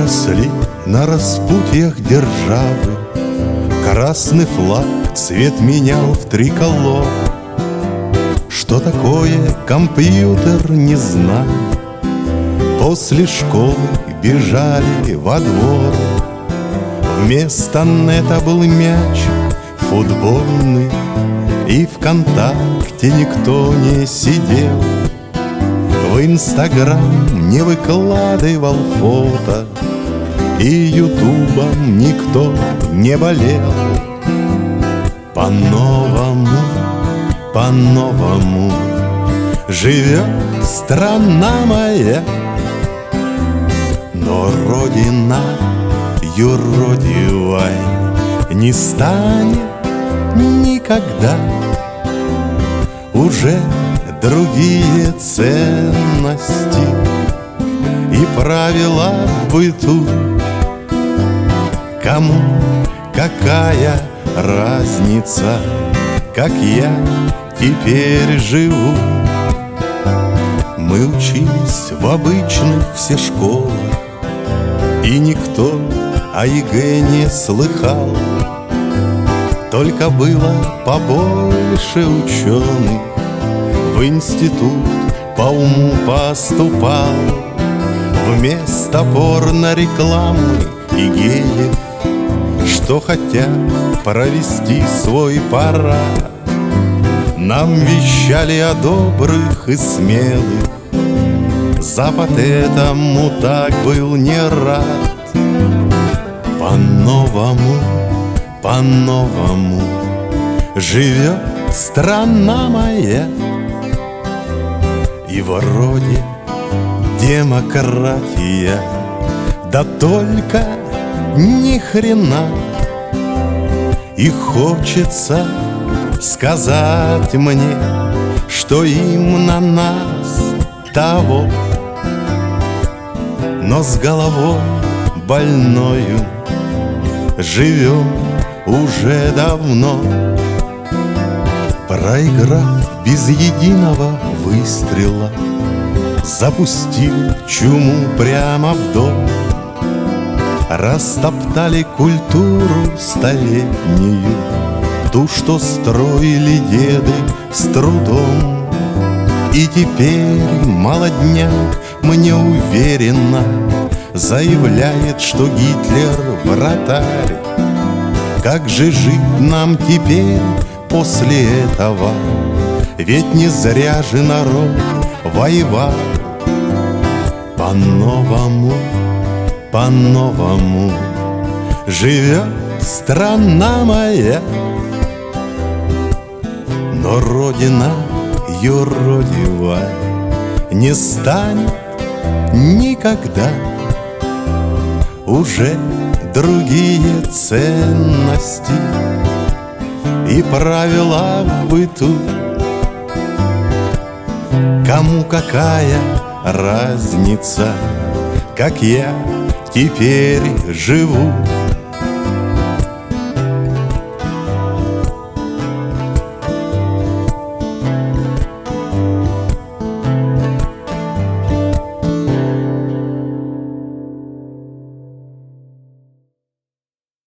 Выросли на распутьях державы, красный флаг цвет менял в триколор. Что такое компьютер, не знаю. После школы бежали во двор. Вместо нета был мяч футбольный, и ВКонтакте никто не сидел. В Инстаграм не выкладывал фото, и Ютубом никто не болел. По-новому живет страна моя, но Родина юродивой не станет никогда. Уже другие ценности и правила в быту. Кому какая разница, как я теперь живу? Мы учились в обычных все школах, и никто о ЕГЭ не слыхал. Только было побольше ученых, в институт по уму поступал. Вместо порно-рекламы и геев, что хотят провести свой парад, нам вещали о добрых и смелых. Запад этому так был не рад. По-новому живет страна моя, и вроде демократия, да только ни хрена. И хочется сказать мне, что им на нас того, но с головой больною живем уже давно. Проиграв без единого выстрела, запустил чуму прямо в дом. Растоптали культуру столетнюю, ту, что строили деды с трудом. И теперь молодняк мне уверенно заявляет, что Гитлер вратарь. Как же жить нам теперь после этого? Ведь не зря же народ воевал. По-новому живет страна моя, но Родина юродивая не станет никогда. Уже другие ценности и правила в быту. Кому какая разница, как я теперь живу?